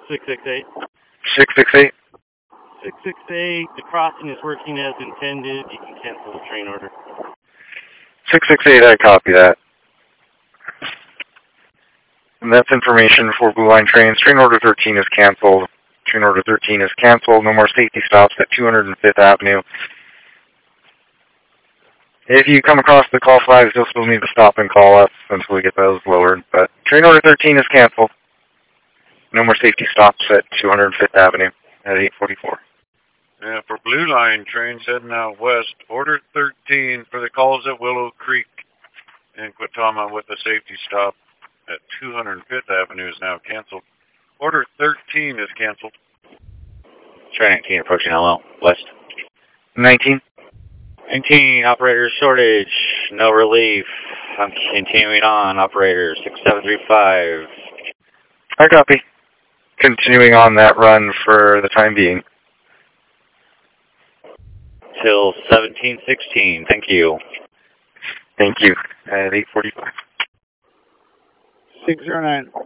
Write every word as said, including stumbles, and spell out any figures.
six six eight. six six eight. six six eight, the crossing is working as intended. You can cancel the train order. six six eight, I copy that. And that's information for Blue Line trains. Train order thirteen is canceled. Train order thirteen is canceled. No more safety stops at two hundred fifth Avenue. If you come across the call flags, you'll still need to stop and call us until we get those lowered. But train order thirteen is canceled. No more safety stops at two hundred fifth Avenue at eight forty-four. Yeah, for Blue Line trains heading out west, order thirteen for the calls at Willow Creek and Quitama with a safety stop at two hundred fifth Avenue is now canceled. Order thirteen is canceled. Train nineteen approaching L L, west. nineteen. nineteen, operator shortage, no relief. I'm continuing on, operator six seven three five. I copy. Continuing on that run for the time being. Till seventeen sixteen, thank you. Thank you. At eight forty-five. six zero nine.